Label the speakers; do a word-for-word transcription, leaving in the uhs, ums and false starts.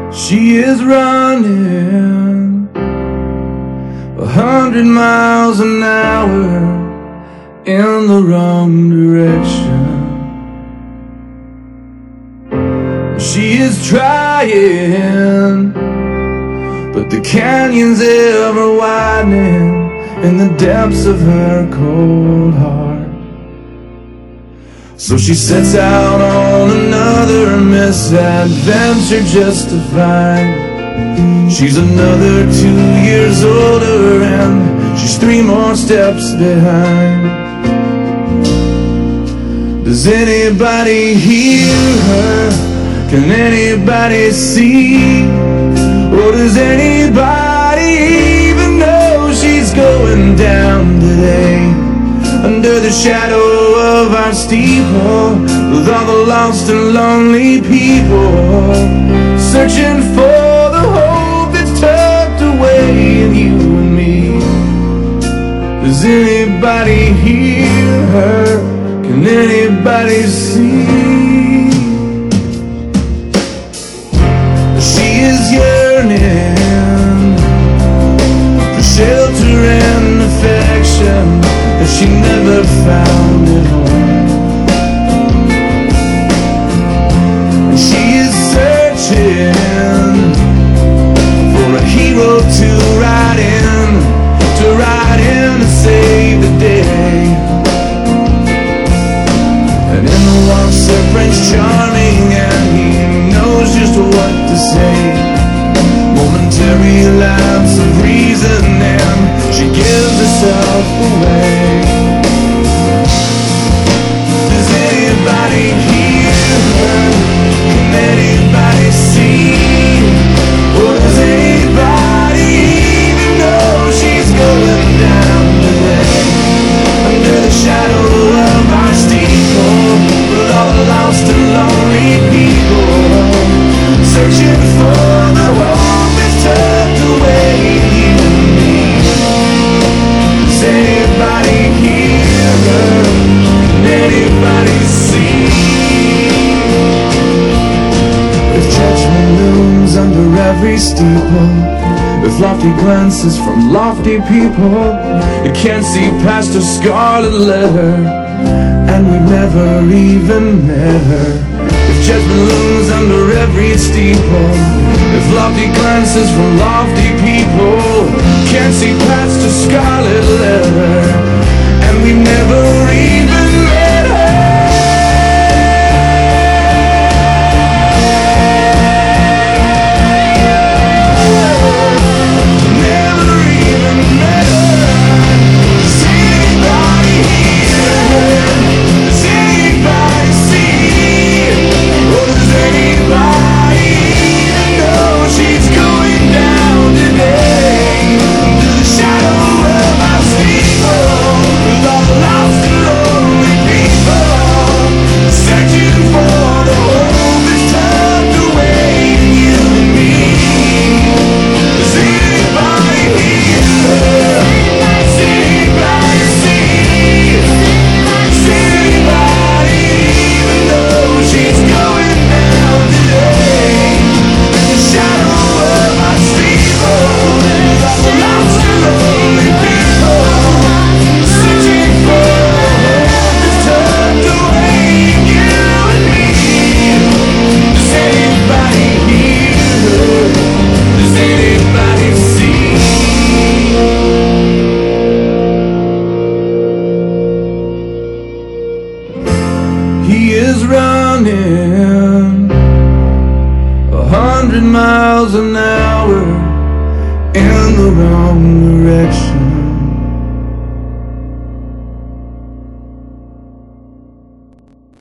Speaker 1: She is running a hundred miles an hour in the wrong direction. She is trying, but the canyon's ever widening in the depths of her cold heart. So she sets out on another misadventure just to find she's another two years older and she's three more steps behind. Does anybody hear her? Can anybody see? Or does anybody even know she's going down today? Under the shadow of our steeple, with all the lost and lonely people, searching for the hope that's tucked away in you and me. Does anybody hear her? Can anybody see? She is yearning for shelter and affection that she never found at home. And she is searching for a hero to ride in, to ride in and save the day. And in the walks of Prince Charming, and he knows just what to say. Momentary lapse of reason, and she gives herself away. Does anybody hear her? Can anybody see? Or does anybody even know she's going down today? Under the shadow of our steeple, with all the lost and lonely people, searching for the hope that's tucked away in you and me. Does anybody hear her? Can anybody see? If judgment looms under every steeple, with lofty glances from lofty people, you can't see past her scarlet letter, and we never even met her. If judgment looms under every steeple, if lofty glances from lofty people can't see past her scarlet letter, and we never even met her. Running a hundred miles an hour in the wrong